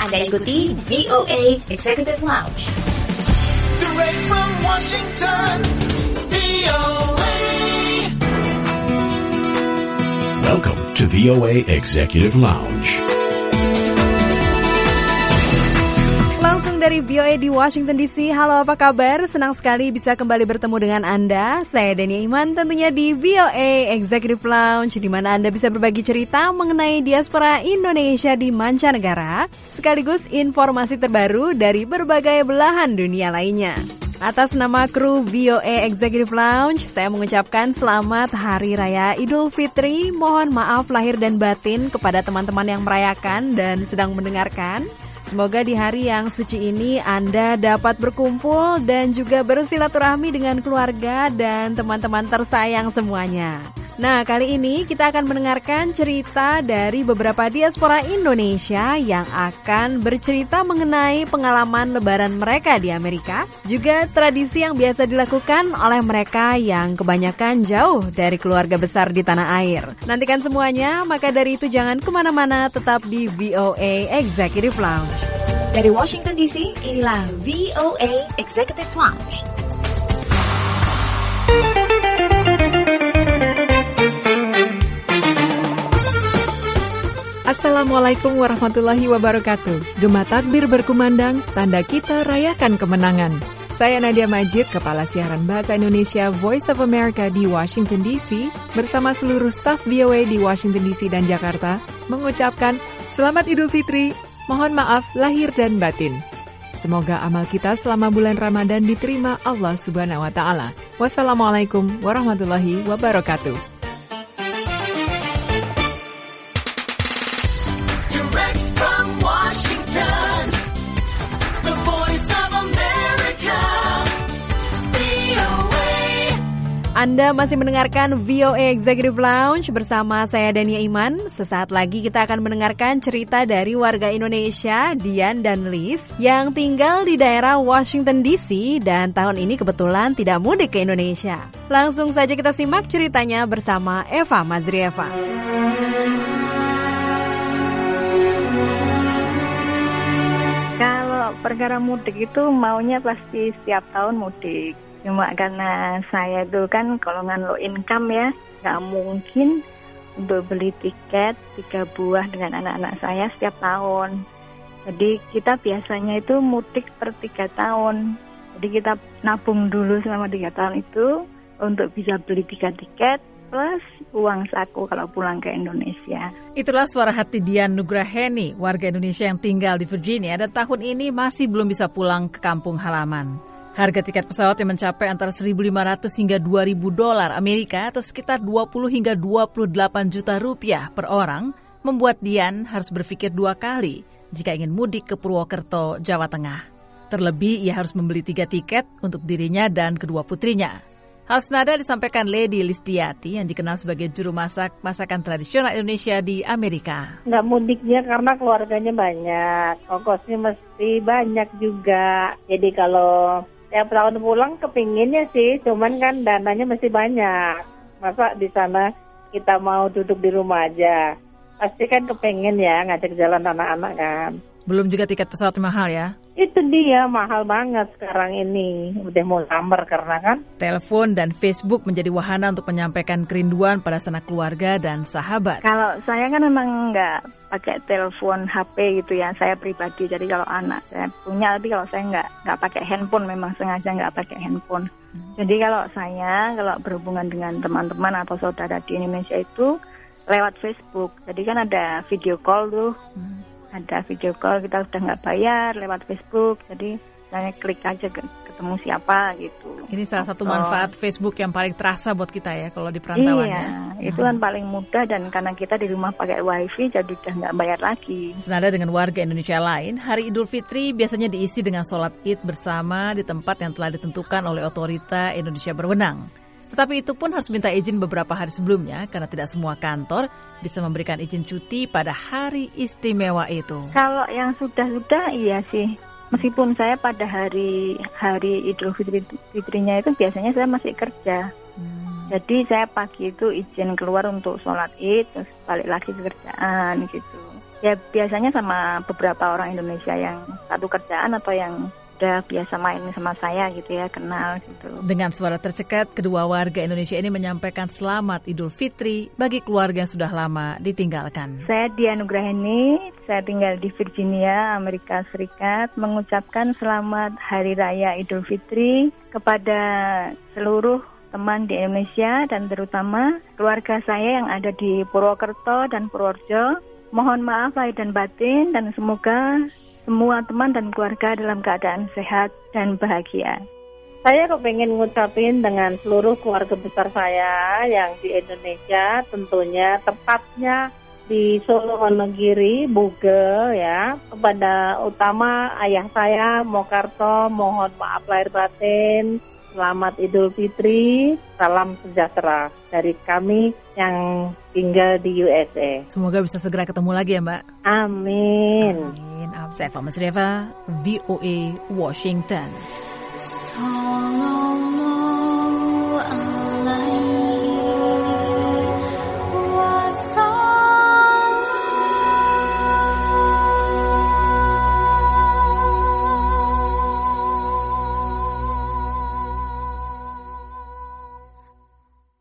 Anda ikuti VOA Executive Lounge. Direct from Washington, VOA. Welcome to VOA Executive Lounge. Langsung dari VOA di Washington DC. Halo, apa kabar? Senang sekali bisa kembali bertemu dengan Anda. Saya Dania Iman, tentunya di VOA Executive Lounge, di mana Anda bisa berbagi cerita mengenai diaspora Indonesia di mancanegara, sekaligus informasi terbaru dari berbagai belahan dunia lainnya. Atas nama kru VOA Executive Lounge, saya mengucapkan selamat Hari Raya Idul Fitri. Mohon maaf lahir dan batin kepada teman-teman yang merayakan dan sedang mendengarkan. Semoga di hari yang suci ini Anda dapat berkumpul dan juga bersilaturahmi dengan keluarga dan teman-teman tersayang semuanya. Nah, kali ini kita akan mendengarkan cerita dari beberapa diaspora Indonesia yang akan bercerita mengenai pengalaman lebaran mereka di Amerika, juga tradisi yang biasa dilakukan oleh mereka yang kebanyakan jauh dari keluarga besar di tanah air. Nantikan semuanya, maka dari itu jangan kemana-mana, tetap di VOA Executive Lounge. Dari Washington DC, inilah VOA Executive Lounge. Assalamualaikum warahmatullahi wabarakatuh. Gema takbir berkumandang, tanda kita rayakan kemenangan. Saya Nadia Majid, Kepala Siaran Bahasa Indonesia Voice of America di Washington DC, bersama seluruh staf VOA di Washington DC dan Jakarta, mengucapkan Selamat Idul Fitri, mohon maaf lahir dan batin. Semoga amal kita selama bulan Ramadan diterima Allah Subhanahu wa Ta'ala. Wassalamualaikum warahmatullahi wabarakatuh. Anda masih mendengarkan VOA Executive Lounge bersama saya Dania Iman. Sesaat lagi kita akan mendengarkan cerita dari warga Indonesia, Dian dan Liz, yang tinggal di daerah Washington DC dan tahun ini kebetulan tidak mudik ke Indonesia. Langsung saja kita simak ceritanya bersama Eva Mazrieva. Kalau perkara mudik itu maunya pasti setiap tahun mudik. Cuma karena saya itu kan golongan low income ya, nggak mungkin untuk beli tiket 3 buah dengan anak-anak saya setiap tahun. Jadi kita biasanya itu mudik per 3 tahun. Jadi kita nabung dulu selama 3 tahun itu untuk bisa beli 3 tiket plus uang saku kalau pulang ke Indonesia. Itulah suara hati Dian Nugraheni, warga Indonesia yang tinggal di Virginia dan tahun ini masih belum bisa pulang ke kampung halaman. Harga tiket pesawat yang mencapai antara 1.500 hingga 2.000 dolar Amerika atau sekitar 20 hingga 28 juta rupiah per orang membuat Dian harus berpikir 2 kali jika ingin mudik ke Purwokerto, Jawa Tengah. Terlebih ia harus membeli 3 tiket untuk dirinya dan kedua putrinya. Hal senada disampaikan Lady Listiati yang dikenal sebagai juru masak masakan tradisional Indonesia di Amerika. Nggak mudiknya karena keluarganya banyak, ongkosnya mesti banyak juga. Jadi kalau tiap tahun pulang kepinginnya sih, cuman kan dananya mesti banyak. Masa di sana kita mau duduk di rumah aja? Pasti kan kepingin ya ngajak jalan anak-anak kan. Belum juga tiket pesawat mahal ya? Itu dia, mahal banget sekarang ini. Udah mau lamar karena kan. Telepon dan Facebook menjadi wahana untuk menyampaikan kerinduan pada sanak keluarga dan sahabat. Kalau saya kan memang nggak pakai telepon HP gitu ya, saya pribadi. Jadi kalau anak saya punya, tapi kalau saya nggak pakai handphone, memang sengaja nggak pakai handphone. Jadi kalau saya, kalau berhubungan dengan teman-teman atau saudara di Indonesia itu lewat Facebook. Jadi kan ada video call tuh. Ada video call, kita udah nggak bayar lewat Facebook, jadi saya klik aja ketemu siapa gitu. Ini salah satu manfaat Facebook yang paling terasa buat kita ya kalau di perantauan. Iya, itu kan paling mudah dan karena kita di rumah pakai wifi jadi udah nggak bayar lagi. Senada dengan warga Indonesia lain, hari Idul Fitri biasanya diisi dengan sholat Id bersama di tempat yang telah ditentukan oleh otorita Indonesia berwenang. Tetapi itu pun harus minta izin beberapa hari sebelumnya karena tidak semua kantor bisa memberikan izin cuti pada hari istimewa itu. Kalau yang sudah iya sih. Meskipun saya pada hari Idul Fitrinya itu biasanya saya masih kerja. Jadi saya pagi itu izin keluar untuk sholat Id, terus balik lagi ke kerjaan gitu. Ya biasanya sama beberapa orang Indonesia yang satu kerjaan atau yang udah biasa main sama saya gitu ya, kenal gitu. Dengan suara tercekat, kedua warga Indonesia ini menyampaikan selamat Idul Fitri bagi keluarga yang sudah lama ditinggalkan. Saya Dia Nugraheni, saya tinggal di Virginia, Amerika Serikat, mengucapkan selamat Hari Raya Idul Fitri kepada seluruh teman di Indonesia dan terutama keluarga saya yang ada di Purwokerto dan Purworejo. Mohon maaf lahir dan batin dan semoga semua teman dan keluarga dalam keadaan sehat dan bahagia. Saya kepengen ngucapin dengan seluruh keluarga besar saya yang di Indonesia, tentunya tepatnya di Solo, Wonogiri, Bugel ya. Kepada utama ayah saya, Mokarto, mohon maaf lahir batin. Selamat Idul Fitri, salam sejahtera dari kami yang tinggal di USA. Semoga bisa segera ketemu lagi ya Mbak. Amin. Amin. Saya Fama Sreva, VOA Washington. Solo